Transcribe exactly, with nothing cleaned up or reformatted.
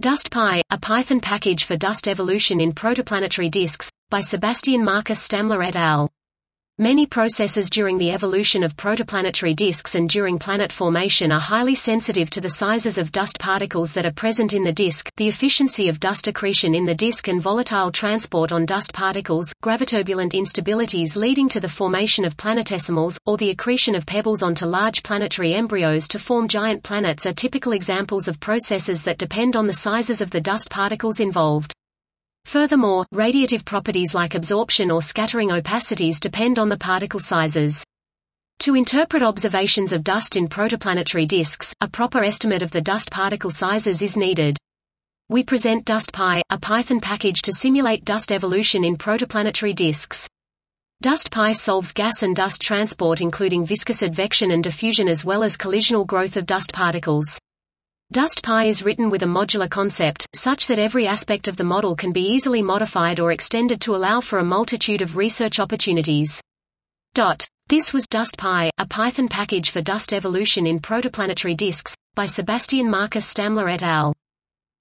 DustPy, a Python package for dust evolution in protoplanetary disks, by Sebastian Marcus Stamler et al. Many processes during the evolution of protoplanetary disks and during planet formation are highly sensitive to the sizes of dust particles that are present in the disk, the efficiency of dust accretion in the disk and volatile transport on dust particles, graviturbulent instabilities leading to the formation of planetesimals, or the accretion of pebbles onto large planetary embryos to form giant planets are typical examples of processes that depend on the sizes of the dust particles involved. Furthermore, radiative properties like absorption or scattering opacities depend on the particle sizes. To interpret observations of dust in protoplanetary disks, a proper estimate of the dust particle sizes is needed. We present DustPy, a Python package to simulate dust evolution in protoplanetary disks. DustPy solves gas and dust transport including viscous advection and diffusion as well as collisional growth of dust particles. DustPy is written with a modular concept, such that every aspect of the model can be easily modified or extended to allow for a multitude of research opportunities. This was DustPy, a Python package for dust evolution in protoplanetary disks, by Sebastian Marcus Stamler et al.